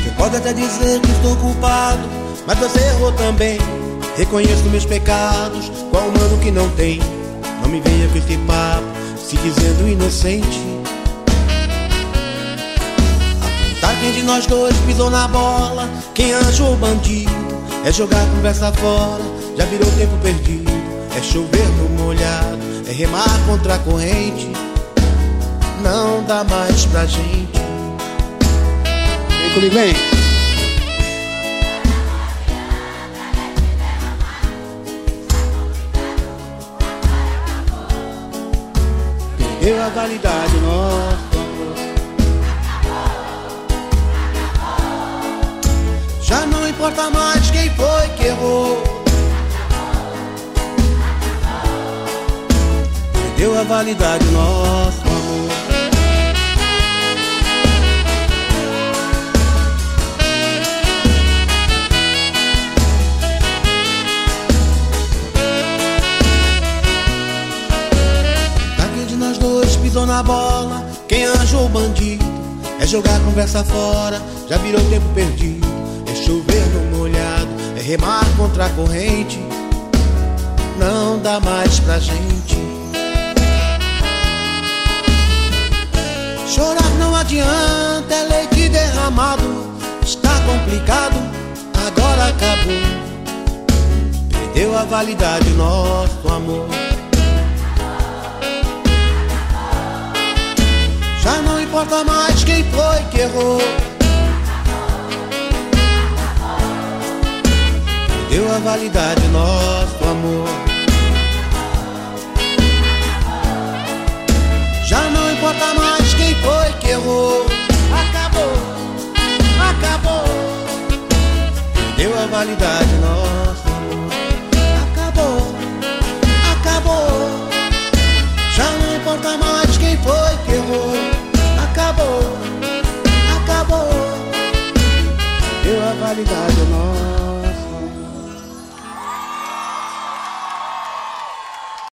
Pode até dizer que estou culpado, mas você errou também. Reconheço meus pecados, qual humano que não tem? Não me venha com esse papo, se dizendo inocente. Apontar quem de nós dois pisou na bola, quem anjo ou bandido, é jogar a conversa fora, já virou tempo perdido. É chover no molhado, é remar contra a corrente. Não dá mais pra gente. Vem comigo, vem. Perdeu a validade nosso amor. Já não importa mais quem foi que errou. Perdeu a validade nosso amor. Pisou na bola, quem anjo ou bandido, é jogar a conversa fora, já virou tempo perdido. É chover no molhado, é remar contra a corrente. Não dá mais pra gente. Chorar não adianta, é leite derramado. Está complicado, agora acabou. Perdeu a validade nosso amor. Já não importa mais quem foi que errou. Perdeu a validade nosso amor. Já não importa mais quem foi que errou. Acabou, acabou. Perdeu a validade nosso amor. Acabou, acabou. Já não importa mais quem foi que errou. Acabou, acabou. Deu a validade